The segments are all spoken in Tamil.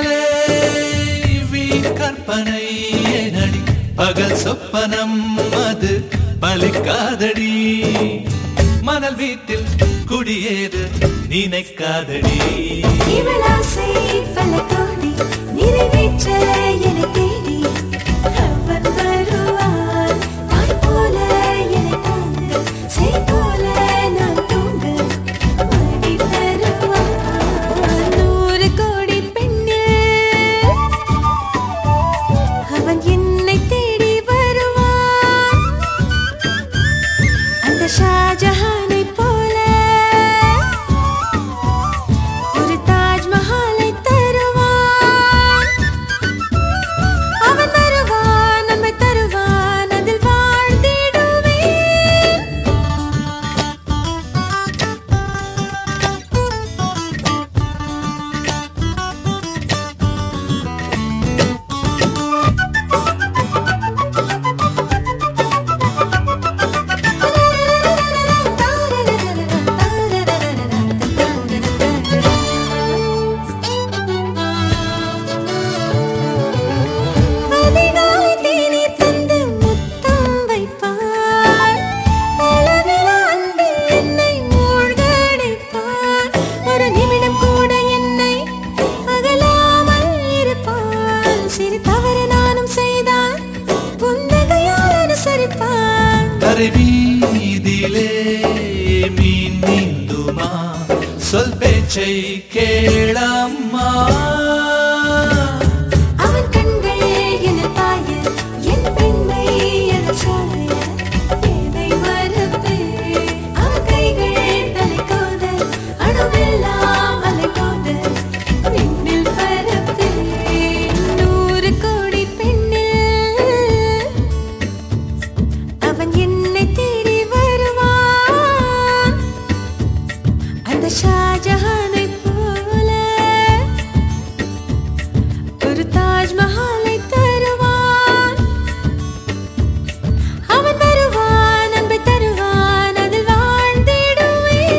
காதலே வீண் கற்பனை நடி பகல் சொப்பனம் அது பலிக்காதடி மணல் வீட்டில் குடியேறு நினைக்காதடி இவளாசை பல கோடி நிறைவேற்ற என்னை தேடி அவன் வருவான் தாய் போல என்னை தாங்க செய் போல நான் தூங்க மடி தருவான் 100 கோடி பெண்ணில் அவன் என்னை தேடி வருவான் அந்த ஷாஜஹானை போல ஒரு தாஜ்மஹாலை தருவான் அவன் வருவான் நம்மை தருவான் அதில் வாழ்ந்திடுவேன் அதிகாலை தேநீர் தந்து முத்தம் வைப்பான் அளவிலா அன்பில் என்னை மூழ்கடிப்பான் ஒரு நிமிடம் கூட என்னை அகலாமல் இருப்பான் சிறு தவறு நானும் செய்தான் புன்னகையால் அனுசரிப்பான் கரை வீதியிலே மீன் நீந்துமா சொல் பேச்சை கேளம்மா அவன் கண்கள் என்னை பாய என் பெண்மை அது சாய என்னை மறப்பே அவன் கைகள் தலை கோத அணுவெல்லாம் அலை போத விண்ணில் பரப்பே 100 கோடி பெண்ணில் அவன் என்னை தேடி வருவான் அந்த ஷாஜஹானை போல ஒரு தாஜ்மஹாலை தருவான் அவன் வருவான் அன்பை தருவான் அதில் வாழ்ந்திடுவேன்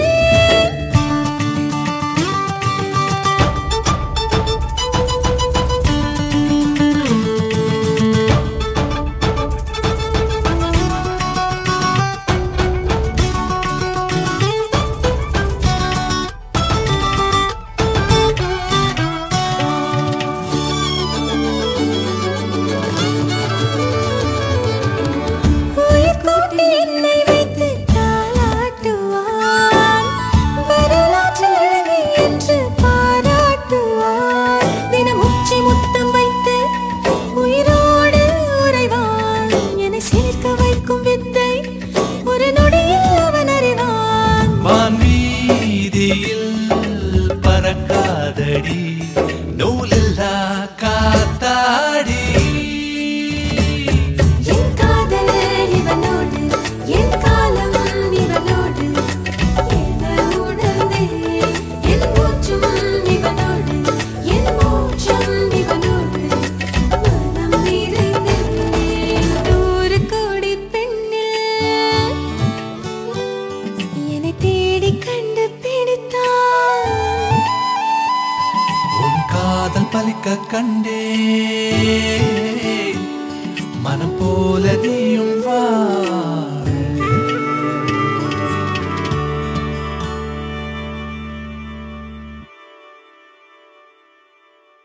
உயிர் கூட்டி என்னை வைத்து தாலாட்டுவான் வரலாற்றில் அழகு என்று பாராட்டுவான் தினம் உச்சி முத்தம் வைத்து உயிரோடு உறைவான் என்னை சேர்க்க வைக்கும் வித்தை ஒரு நொடியில் அவன் அறிவான் வான் வீதியில் பறக்காதடி நூலில்லா காத்தாடி என் காதல் இவனோடு என் காலம் இவனோடு என உணர்ந்தே என் மூச்சும் இவனோடு என் மூச்சும் இவனோடு மனம் நிறைந்தே 100 கோடி பெண்ணில் என்னை தேடி கண்டு பிடித்தான் உன் காதல் பலிக்க கண்டே மனம் போல நீயும் வா